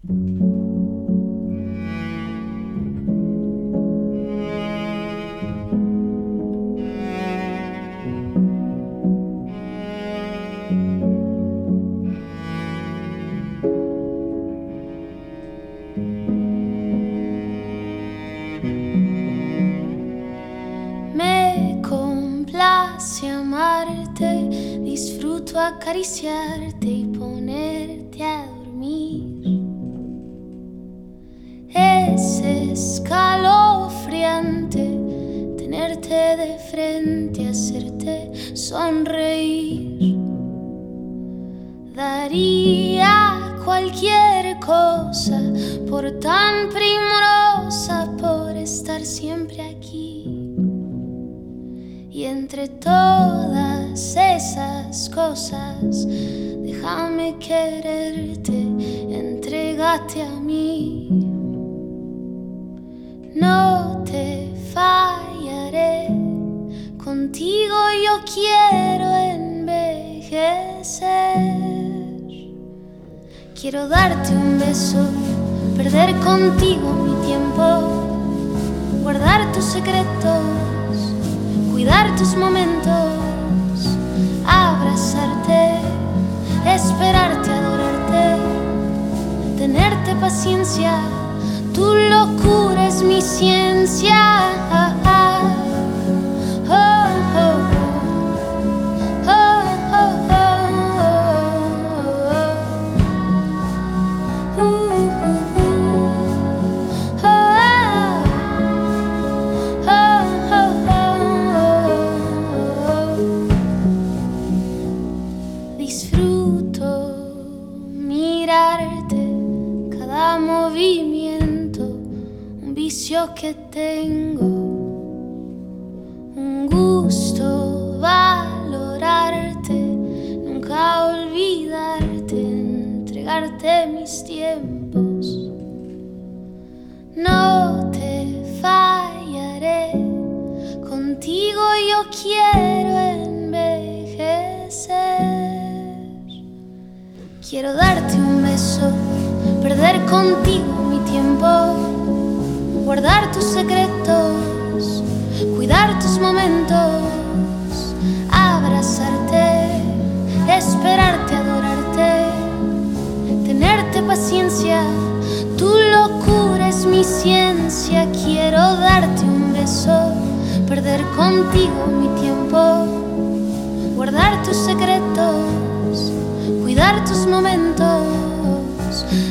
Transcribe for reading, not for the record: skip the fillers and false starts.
Me complace amarte, disfruto acariciarte y ponerte a dormir. Es escalofriante tenerte de frente, hacerte sonreír. Daría cualquier cosa por tan primorosa, por estar siempre aquí. Y entre todas esas cosas, déjame quererte, entrégate a mí. No te fallaré, contigo yo quiero envejecer. Quiero darte un beso, perder contigo mi tiempo, guardar tus secretos, cuidar tus momentos, abrazarte, esperarte, adorarte, tenerte paciencia. Tu locura es mi ciencia. Que tengo un gusto valorarte, nunca olvidarte, entregarte mis tiempos. No te fallaré, contigo yo quiero envejecer. Quiero darte un beso, perder contigo mi tiempo, guardar tus secretos, cuidar tus momentos, abrazarte, esperarte, adorarte, tenerte paciencia. Tu locura es mi ciencia. Quiero darte un beso, perder contigo mi tiempo, guardar tus secretos, cuidar tus momentos,